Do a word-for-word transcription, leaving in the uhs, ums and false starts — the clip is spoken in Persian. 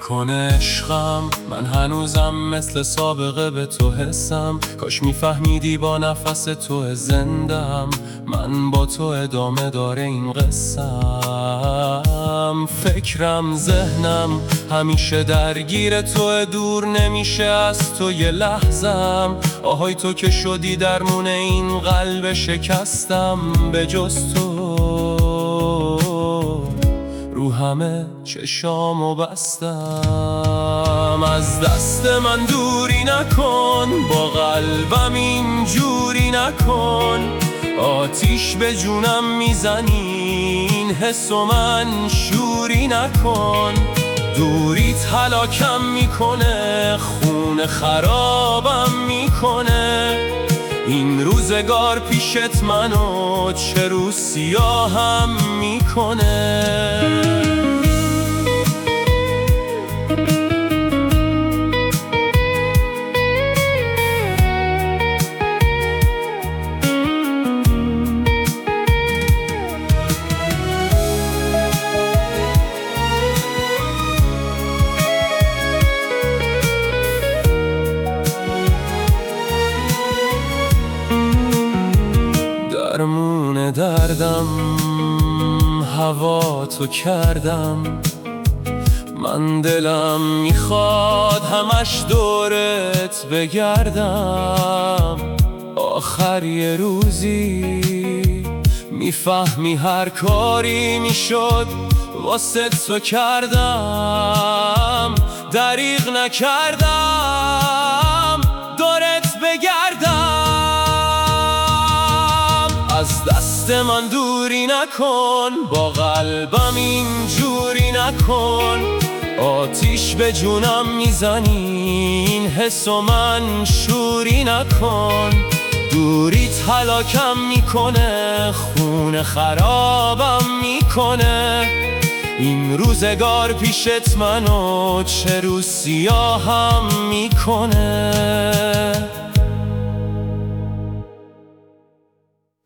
نکنه عشقم، من هنوزم مثل سابقه به تو حسم. کاش میفهمیدی با نفس تو زندم، من با تو ادامه داره این قصم. فکرم ذهنم همیشه درگیر تو، دور نمیشه از تو یه لحظم. آهای تو که شدی درمون این قلب شکستم، به جز تو رو همه چشامو بستم. از دست من دوری نکن، با قلبم اینجوری نکن. آتیش به جونم میزنی، این حس و من شوری نکن. دوریت هلاکم میکنه، خون خرابم میکنه. این روزگار پیشت منو چه رو سیاهم میکنه. درمون دردم هوا تو کردم، من دلم میخواد همش دورت بگردم. آخر یه روزی میفهمی هر کاری میشد واسه تو کردم. دریغ نکردم دورت بگردم. از دست من دوری نکن، با قلبم اینجوری نکن. آتیش به جونم میزنی، این حس و من شوری نکن. دوریت هلاکم میکنه، خون خرابم میکنه. این روزگار پیشت منو چه رو سیاهم میکنه.